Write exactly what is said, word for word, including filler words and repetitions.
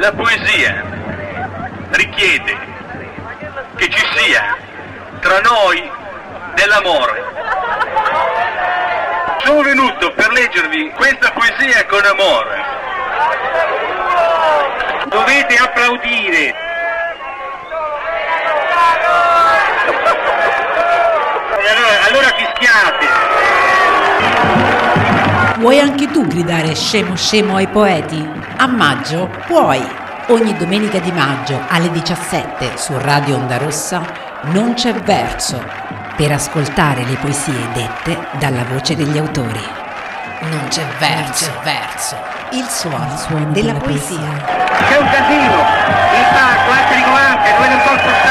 La poesia richiede che ci sia tra noi dell'amore. Sono venuto per leggervi questa poesia con amore. Dovete applaudire. Allora, allora fischiate. Vuoi anche tu gridare scemo scemo ai poeti? A maggio puoi. Ogni domenica di maggio alle diciassette su Radio Onda Rossa Non c'è verso, per ascoltare le poesie dette dalla voce degli autori. Non c'è verso, verso, il suono, il suono della, della poesia. C'è un casino, il pacco, altri anche, dove non posso